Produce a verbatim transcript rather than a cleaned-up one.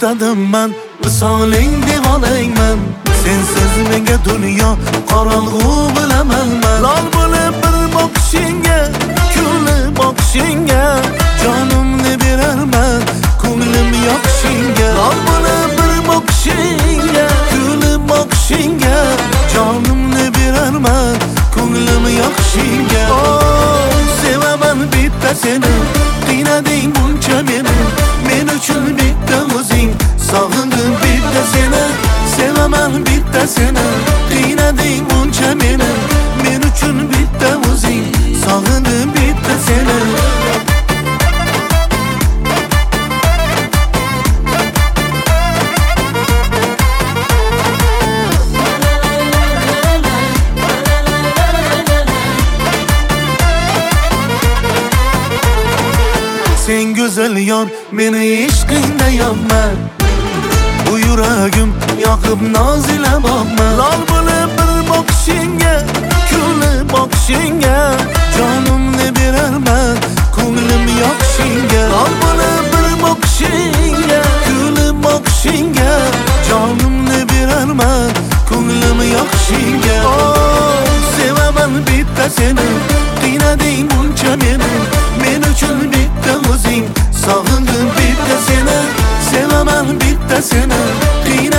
istadim man, visoling devolayman. Sensiz menga dunyo qorong'u bilaman man. Lol bo'lib bir boqishingga, kulib boqishingga jonimni berarman, ko'nglim yoqishingga. Lol bo'lib bir boqishingga, kulib boqishingga jonimni berarman, ko'nglim yoqishingga. Oh, sevaman bitta seni, qiynading buncha meni, men uchun bitta o'zing, sog'indim bitta seni. Sevaman bitta seni, qiynading buncha meni, men uchun bitta o'zing, sog'indim bitta seni. Sen go'zal yor, meni ishqingda yopma, bu yuragim yoqib nozila boqma. Lol bo'lib bir boqishingga, kulib boqishingga jonimni berarman, ko'nglim yoqishingga. Lol bo'lib bir boqishingga, kulib boqishingga jonimni berarman, ko'nglim yoqishingga. Oh, sevaman bitta seni, qiynading buncha meni, men uchun bitta o'zing, sog'indim bitta seni. Sevaman bitta seni,